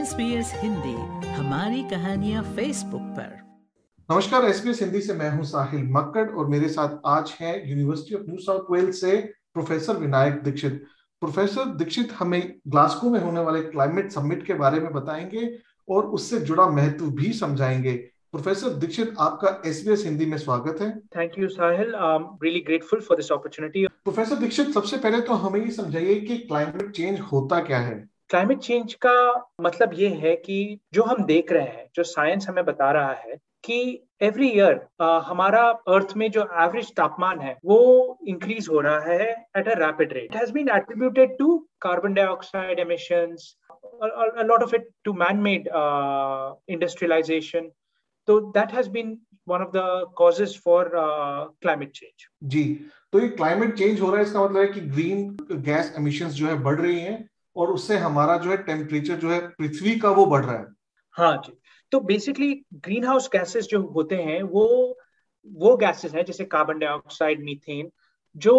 SBS Hindi, हमारी कहानियां Facebook पर। नमस्कार, SBS हिंदी से मैं हूं साहिल मक्कड़ और मेरे साथ आज हैं University of New South Wales से प्रोफेसर विनायक दीक्षित। प्रोफेसर दीक्षित हमें ग्लासगो में होने वाले क्लाइमेट समिट के बारे में बताएंगे और उससे जुड़ा महत्व भी समझाएंगे। प्रोफेसर दीक्षित, आपका SBS हिंदी में स्वागत है। Thank you, Sahil. I'm really grateful for this opportunity. Professor Dixit, सबसे पहले तो हमें ये समझाइए कि क्लाइमेट चेंज होता क्या है। क्लाइमेट चेंज का मतलब ये है कि जो हम देख रहे हैं, जो साइंस हमें बता रहा है कि एवरी ईयर हमारा अर्थ में जो एवरेज तापमान है वो इंक्रीज हो रहा है at a rapid rate. It has been attributed to carbon dioxide emissions, a lot of it to man-made industrialization. So that has been one of the causes for climate change. जी, तो ये climate change हो रहा है, इसका मतलब है कि ग्रीन गैस एमिशंस जो है बढ़ रही हैं और उससे हमारा जो है टेम्परेचर जो है पृथ्वी का वो बढ़ रहा है। हाँ जी, तो बेसिकली ग्रीन हाउस गैसेस जो होते हैं वो गैसेस हैं जैसे कार्बन डाइऑक्साइड, मीथेन, जो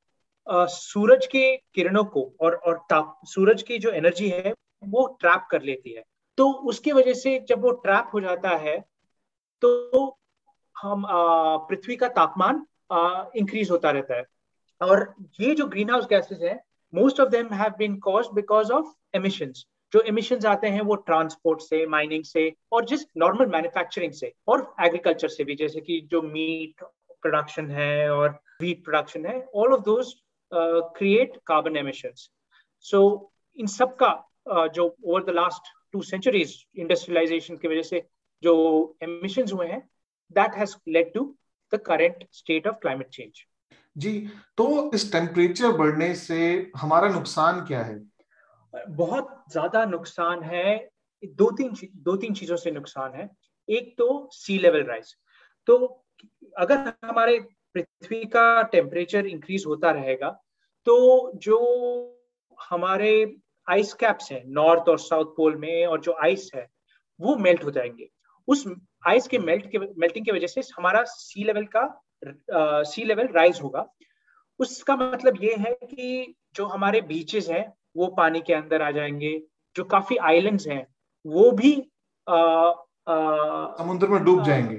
सूरज के किरणों को और सूरज की जो एनर्जी है वो ट्रैप कर लेती है। तो उसकी वजह से जब वो ट्रैप हो जाता है तो हम पृथ्वी का तापमान इंक्रीज होता रहता है। और ये जो ग्रीन हाउस गैसेस हैं, most of them have been caused because of emissions. जो एमिशंस आते हैं वो ट्रांसपोर्ट से, माइनिंग से और जिस नॉर्मल मैन्युफैक्चरिंग से और एग्रीकल्चर से भी, जैसे कि जो मीट प्रोडक्शन है और व्हीट प्रोडक्शन है, all of those create carbon emissions. So इन सब का जो over the last 2 centuries industrialisation की वजह से जो एमिशंस हुए हैं, that has led to the current state of climate change. जी, तो इस टेम्परेचर बढ़ने से हमारा नुकसान क्या है? बहुत ज्यादा नुकसान है। दो तीन चीजों से नुकसान है। एक तो सी लेवल राइज। तो अगर हमारे पृथ्वी का टेम्परेचर इंक्रीज होता रहेगा तो जो हमारे आइस कैप्स हैं नॉर्थ और साउथ पोल में, और जो आइस है वो मेल्ट हो जाएंगे। उस आइस के मेल्टिंग की वजह से हमारा सी लेवल राइज होगा। उसका मतलब ये है कि जो हमारे बीचेस हैं वो पानी के अंदर आ जाएंगे। जो काफी आइलैंड्स हैं वो भी समुद्र में डूब जाएंगे।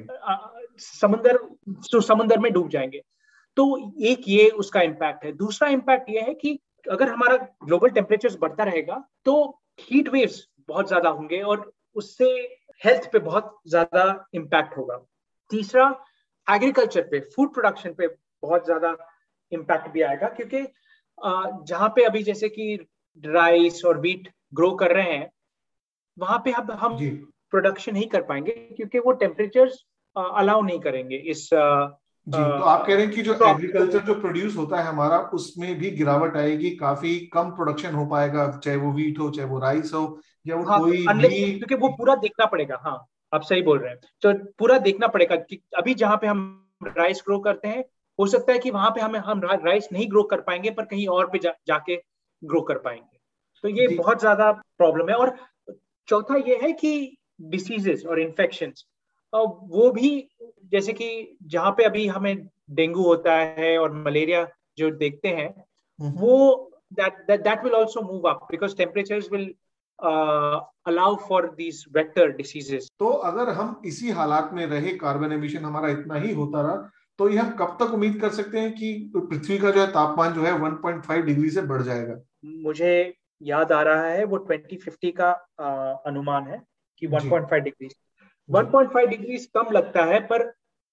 समुद्र में डूब जाएंगे। तो एक ये उसका इम्पैक्ट है। दूसरा इम्पैक्ट ये है कि अगर हमारा ग्लोबल टेम्परेचर बढ़ता रहेगा तो हीट वेव्स बहुत ज्यादा होंगे और उससे हेल्थ पे बहुत ज्यादा इम्पैक्ट होगा। तीसरा, एग्रीकल्चर पे, फूड प्रोडक्शन पे बहुत ज्यादा इम्पैक्ट भी आएगा, क्योंकि जहां पे अभी जैसे कि राइस और व्हीट ग्रो कर रहे हैं वहां पे अब हम प्रोडक्शन नहीं कर पाएंगे क्योंकि वो टेम्परेचर्स अलाउ नहीं करेंगे इस जी। तो आप कह रहे हैं कि जो एग्रीकल्चर जो प्रोड्यूस होता है हमारा, उसमें भी गिरावट आएगी, काफी कम प्रोडक्शन हो पाएगा, चाहे वो व्हीट हो, चाहे वो राइस हो, या वो कोई भी, क्योंकि वो पूरा देखना पड़ेगा। हाँ, आप सही बोल रहे हैं। तो पूरा देखना पड़ेगा कि अभी जहां पे हम राइस ग्रो करते हैं, हो सकता है कि वहां पे हम राइस नहीं ग्रो कर पाएंगे पर कहीं और पे जाके ग्रो कर पाएंगे। तो ये बहुत ज्यादा प्रॉब्लम है। और चौथा ये है कि डिसीजेस और इन्फेक्शंस, वो भी, जैसे कि जहां पे अभी हमें डेंगू होता है और मलेरिया जो देखते हैं, वो that will also move up because temperatures will allow for these vector diseases. तो अगर हम इसी हालात में रहे, कार्बन एमिशन हमारा इतना ही होता रहा, तो ये हम कब तक उम्मीद कर सकते हैं कि पृथ्वी का जो है तापमान जो है 1.5 डिग्री से बढ़ जाएगा? मुझे याद आ रहा है वो 2050 का अनुमान है कि 1.5 डिग्री। 1.5 डिग्री कम लगता है, पर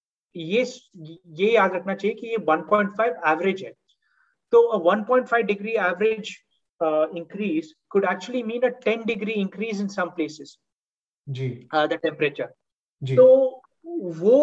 ये याद रखना चाहिए कि ये 1.5 एवरेज है। तो 1.5 degree average increase could actually mean a 10 degree increase in some places. जी। The temperature. जी। तो वो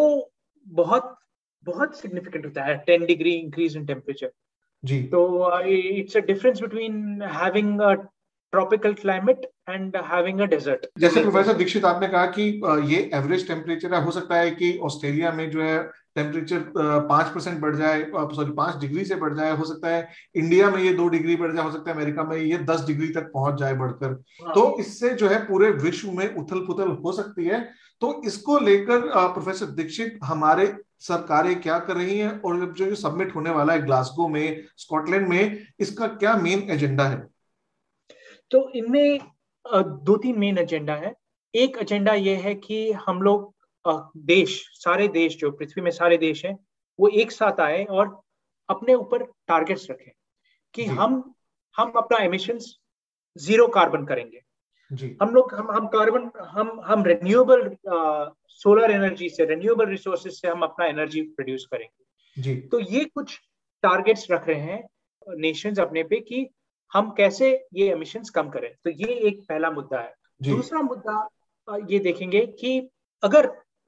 बहुत significant होता है 10 degree increase in temperature. जी। तो it's a difference between having a tropical climate and having a desert. जैसे प्रोफेसर दीक्षित आपने कहा कि ये एवरेज टेम्परेचर है, हो सकता है कि ऑस्ट्रेलिया में जो है टेम्परेचर 5% बढ़ जाए, सॉरी 5 डिग्री से बढ़ जाए, हो सकता है इंडिया में ये 2 डिग्री बढ़ जाए, हो सकता है अमेरिका में ये 10 डिग्री तक पहुंच जाए बढ़कर। तो इससे जो है पूरे विश्व में उथल पुथल हो सकती है। तो इसको लेकर प्रोफेसर दीक्षित, हमारे सरकारें क्या कर रही हैं और जो सबमिट होने वाला है ग्लासगो में, स्कॉटलैंड में, इसका क्या मेन एजेंडा है? तो इनमें दो तीन मेन एजेंडा है। एक एजेंडा ये है कि हम लोग सारे देश जो पृथ्वी में सारे देश हैं वो एक साथ आए और अपने ऊपर टारगेट्स रखें कि हम अपना एमिशंस जीरो कार्बन करेंगे। जी हम लोग हम कार्बन हम रिन्यूएबल सोलर एनर्जी से, रिन्यूएबल रिसोर्सेज से हम अपना एनर्जी प्रोड्यूस करेंगे। जी तो ये कुछ टारगेट्स रख रहे हैं नेशंस अपने पे कि हम कैसे ये एमिशंस कम करें। तो ये एक पहला मुद्दा है। दूसरा मुद्दा ये देखेंगे कि अगर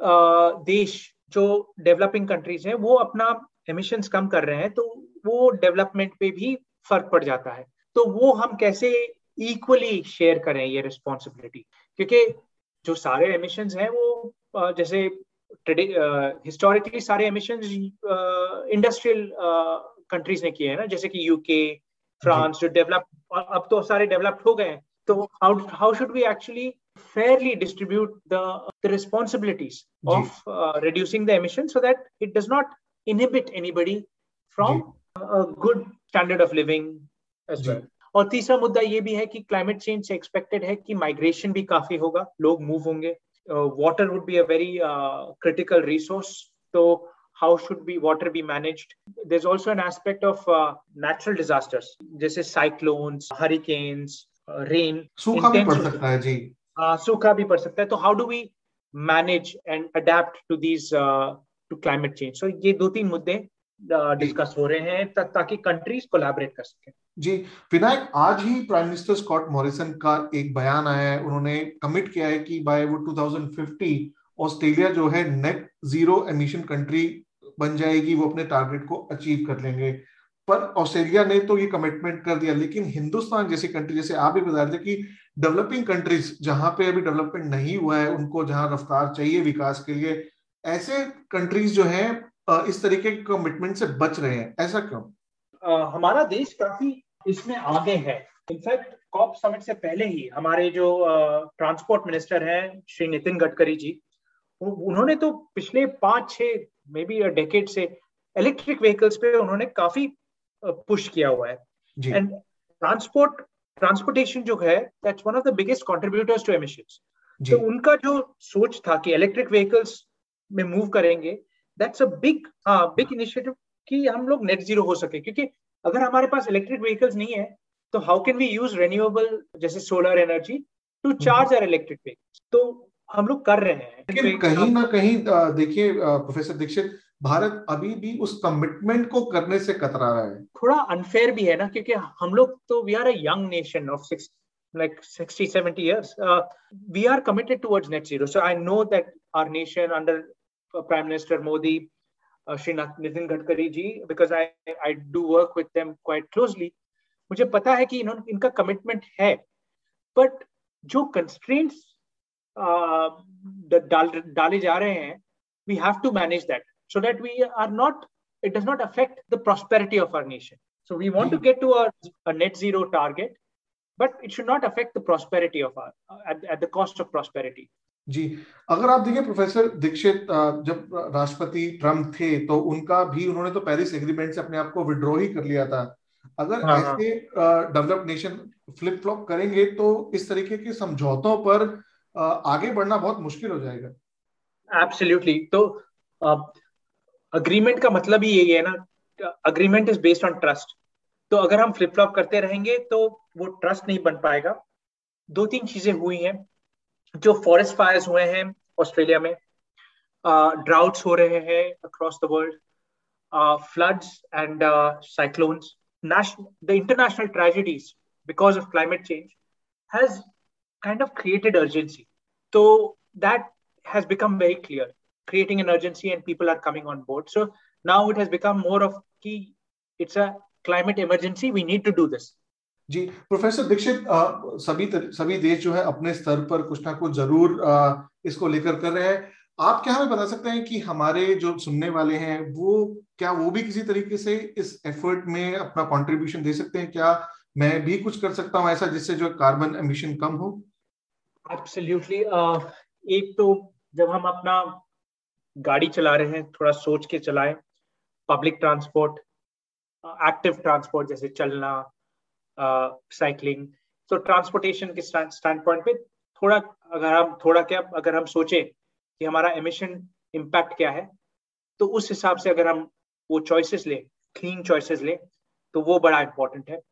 देश जो डेवलपिंग कंट्रीज हैं वो अपना एमिशंस कम कर रहे हैं तो वो डेवलपमेंट पे भी फर्क पड़ जाता है। तो वो हम कैसे इक्वली शेयर करें ये रिस्पॉन्सिबिलिटी, क्योंकि जो सारे एमिशंस हैं वो जैसे हिस्टोरिकली सारे एमिशंस इंडस्ट्रियल कंट्रीज ने किए हैं ना, जैसे कि यूके, फ्रांस जो डेवलप, अब तो सारे डेवलप्ड हो गए हैं। तो how should we actually fairly distribute the responsibilities of reducing the emissions so that it does not inhibit anybody from a good standard of living as well. और तीसरा मुद्दा ये भी है कि क्लाइमेट चेंज से एक्सपेक्टेड है कि माइग्रेशन भी काफी होगा, लोग मूव होंगे, water would be a very critical resource, तो how should be water be managed? There's also an aspect of natural disasters जैसे cyclones, hurricanes, rain, सूखा भी पड़ सकता है जी, सूखा भी पड़ सकता है। तो how do we manage and adapt to these two climate change? So ये दो तीन मुद्दे डिस्कस हो रहे हैं ताकि कंट्रीज कोलैबोरेट कर सकें। जी विनायक, आज ही प्राइम मिनिस्टर स्कॉट मॉरिसन का एक बयान आया है। उन्होंने कमिट किया है कि बाय वो 2050 ऑस्ट्रेलिया जो है नेट जीरो एमिशन कंट्री बन जाएगी, वो अपने टारगेट को अचीव कर लेंगे। पर ऑस्ट्रेलिया ने तो ये कमिटमेंट कर दिया, लेकिन हिंदुस्तान जैसी कंट्री, जैसे आप भी बता रहे थे कि डेवलपिंग कंट्रीज जहां पे अभी डेवलपमेंट नहीं हुआ है, उनको जहां रफ्तार चाहिए विकास के लिए, ऐसे कंट्रीज जो हैं इस तरीके के कमिटमेंट से बच रहे हैं, ऐसा क्यों? हमारा देश काफी इसमें आगे है। इनफैक्ट कॉप समिट से पहले ही हमारे जो ट्रांसपोर्ट मिनिस्टर हैं श्री नितिन गडकरी जी, उन्होंने तो पिछले 5-6 मे बी डेकेड से इलेक्ट्रिक व्हीकल्स पे उन्होंने काफी पुश किया हुआ है। एंड ट्रांसपोर्टेशन जो है that's one of the biggest contributors to emissions. तो उनका जो सोच था कि इलेक्ट्रिक व्हीकल्स में मूव करेंगे, दैट्स अ बिग इनिशिएटिव कि हम लोग नेट जीरो हो सके। क्योंकि अगर हमारे पास इलेक्ट्रिक व्हीकल्स नहीं है तो how can we use renewable जैसे solar energy to charge our electric vehicles? तो हम लोग कर रहे हैं। लेकिन कहीं ना कहीं देखिए प्रोफेसर दीक्षित, भारत अभी भी उस कमिटमेंट को करने से कतरा रहा है। थोड़ा अनफेयर भी है ना, क्योंकि हम लोग तो we are a young nation of 60-70 years. We are committed towards net zero. So I know that our nation under Prime Minister Modi, Shri Nitin Gadkari ji, because I do work with them quite closely, मुझे पता है कि इनका commitment है, but जो constraints डाले जा रहे हैं, we have to manage that so that it does not affect the prosperity of our nation. So we want to get to a net zero target, but it should not affect the prosperity of at the cost of prosperity. जी, अगर आप देखिए professor Dixit, जब राष्ट्रपति Trump थे तो उन्होंने तो Paris agreement से अपने आप को विड्रॉ ही कर लिया था। अगर ऐसे डेवलप्ड नेशन फ्लिप फ्लॉप करेंगे तो इस तरीके के समझौतों पर आगे बढ़ना बहुत मुश्किल हो जाएगा। एब्सोल्युटली। तो अग्रीमेंट का मतलब ही यही है ना, agreement is based on trust. तो अगर हम फ्लिप फ्लॉप करते रहेंगे तो वो ट्रस्ट नहीं बन पाएगा। 2-3 चीजें हुई हैं, जो फॉरेस्ट फायर्स हुए हैं ऑस्ट्रेलिया में, ड्राउट्स हो रहे हैं across the world, floods and cyclones, the international tragedies because of climate change has kind of created urgency. So that has become very clear, creating an urgency, and people are coming on board. So now it has become more of कि it's a climate emergency, we need to do this. जी professor Dixit, सभी देश जो है अपने स्तर पर कुछ ना कुछ जरूर इसको लेकर कर रहे हैं। आप क्या हमें बता सकते हैं कि हमारे जो सुनने वाले हैं वो भी किसी तरीके से इस एफर्ट में अपना कंट्रीब्यूशन दे सकते हैं? क्या मैं भी कुछ कर सकता हूं ऐसा जिससे जो कार्बन एमिशन कम हो? एब्सोल्युटली। एक तो जब हम अपना गाड़ी चला रहे हैं थोड़ा सोच के चलाएं। पब्लिक ट्रांसपोर्ट, एक्टिव ट्रांसपोर्ट जैसे चलना, साइकिलिंग, तो ट्रांसपोर्टेशन के स्टैंड पॉइंट पे थोड़ा अगर हम सोचें कि हमारा एमिशन इम्पैक्ट क्या है, तो उस हिसाब से अगर हम वो चॉइसेस ले, क्लीन चॉइसेस ले, तो वो बड़ा इंपॉर्टेंट है।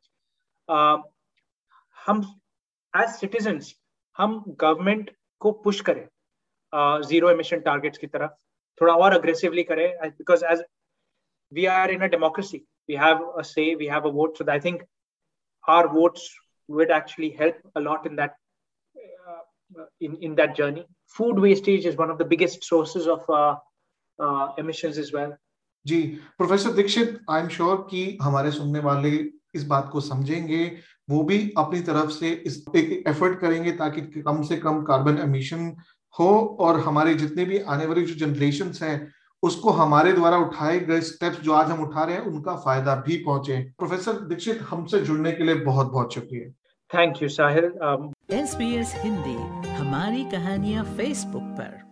हम एज सिटीजन्स हम गवर्नमेंट को पुश करें जीरो एमिशन टारगेट्स की तरफ, थोड़ा और अग्रेसिवली करें, because as we are in a democracy, we have a say, we have a vote, so I think our votes would actually help a lot in that in that journey. Food wastage is one of the biggest sources of emissions as well. जी professor Dixit, I am sure कि हमारे सुनने वाले इस बात को समझेंगे, वो भी अपनी तरफ से इस एक एफर्ट करेंगे ताकि कम से कम कार्बन एमिशन हो और हमारे जितने भी आने वाली जो जनरेशन्स हैं उसको हमारे द्वारा उठाए गए स्टेप्स जो आज हम उठा रहे हैं उनका फायदा भी पहुंचे। प्रोफेसर दीक्षित, हमसे जुड़ने के लिए बहुत बहुत शुक्रिया। Thank you Sahil. SBS Hindi हमारी कहानियां फेसबुक पर